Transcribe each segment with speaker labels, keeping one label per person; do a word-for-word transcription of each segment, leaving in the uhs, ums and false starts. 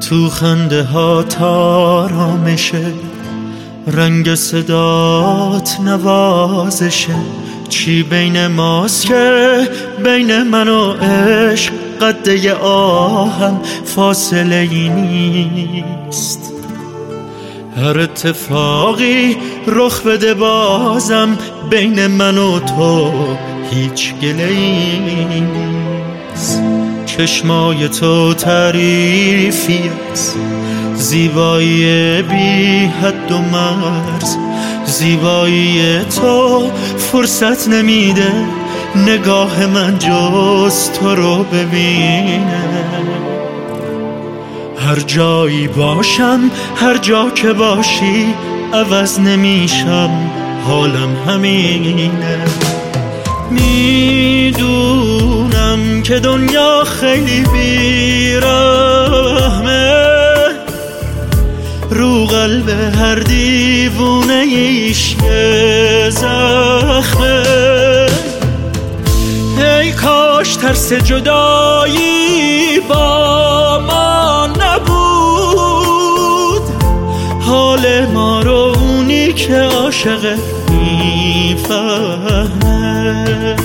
Speaker 1: تو خنده ها آرامشه، رنگ صدات نوازشه. چی بین ماست که بین من و عشق قده آهم فاصله ای نیست. هر اتفاقی رخ بده بازم بین من و تو هیچ گله‌ای نیست. چشمای تو تعریفی است، زیبایی بی حد و مرز. زیبایی تو فرصت نمیده نگاه من جز تو رو ببینه. هر جایی باشم هر جا که باشی عوض نمیشم، حالم همینه. میدونم که دنیا خیلی بیرحمه، رو قلب هر دیوونه ایش یه زخمه. ای کاش ترس جدایی با ما نبود، حال ما رو اونی که عاشقه میفهمه.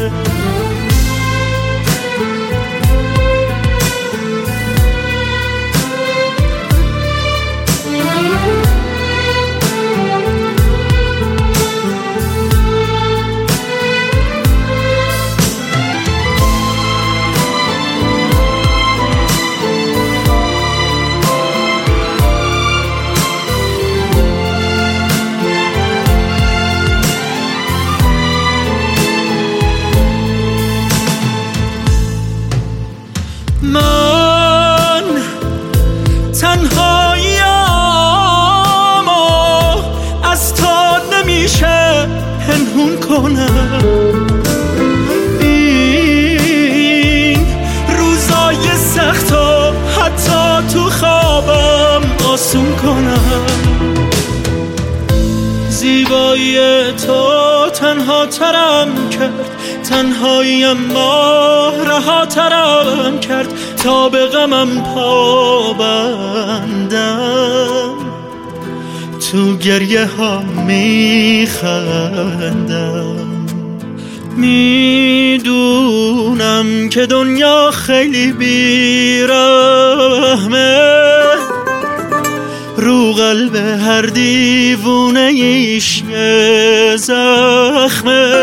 Speaker 1: من تنهاییم و از تو نمیشه پنهون کنم. این روزای سخت و حتی تو خوابم آسون کنم. زیبایی تو تنها ترم کرد، تنهایی اما رها ترم کرد تا به غمم پا بندم. تو گریه ها میخندم. میدونم که دنیا خیلی بیرحمه، رو قلب هر دیوونه ایش یه زخمه.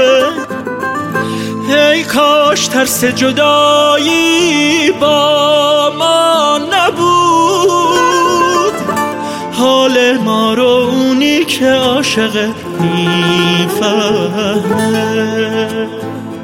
Speaker 1: ای کاش ترس جدایی با ما نبود، حال ما رو اونی که عاشقه میفهمه.